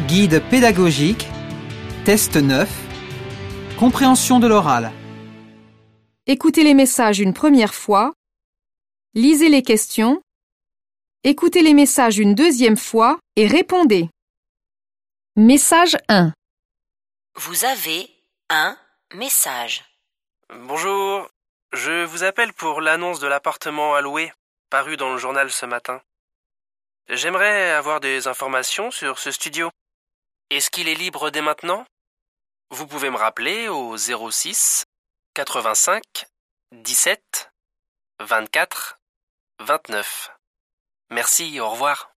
Guide pédagogique, test 9, compréhension de l'oral. Écoutez les messages une première fois, lisez les questions, écoutez les messages une deuxième fois et répondez. Message 1. Vous avez un message. Bonjour, je vous appelle pour l'annonce de l'appartement à louer, paru dans le journal ce matin. J'aimerais avoir des informations sur ce studio. Est-ce qu'il est libre dès maintenant ? Vous pouvez me rappeler au 06 85 17 24 29. Merci, au revoir.